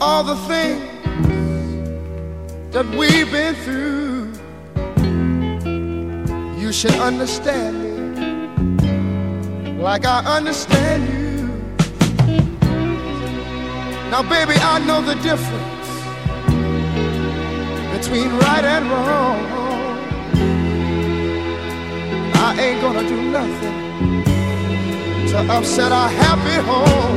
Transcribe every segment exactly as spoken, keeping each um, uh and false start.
all the things that we've been through, you should understand me like I understand you. Now, baby, I know the difference between right and wrong. I ain't gonna do nothing to upset our happy home.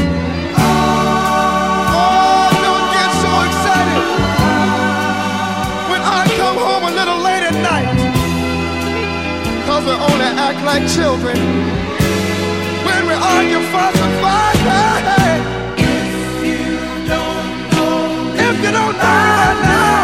Oh, don't get so excited when I come home a little late at night, 'cause we only act like children when we argue, fuss, and fight. Hey, hey. If you don't know me right now,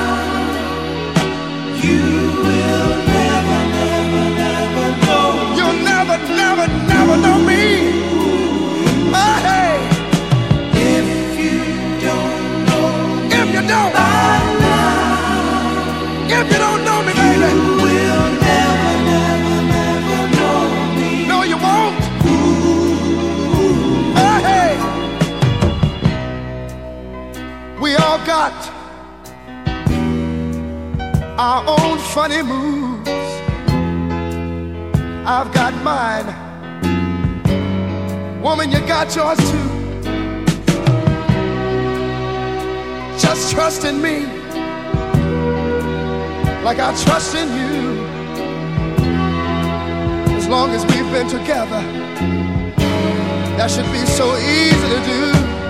you will never, never, never know. You'll never, never, never know me. Oh, hey. If you don't know me, if you don't, right now, if you don't know me, baby, you will never, never, never know me. No, you won't. Ooh. Oh, hey. We all got our own funny moves. I've got mine. Woman, you got yours too. Just trust in me like I trust in you. As long as we've been together, that should be so easy to do.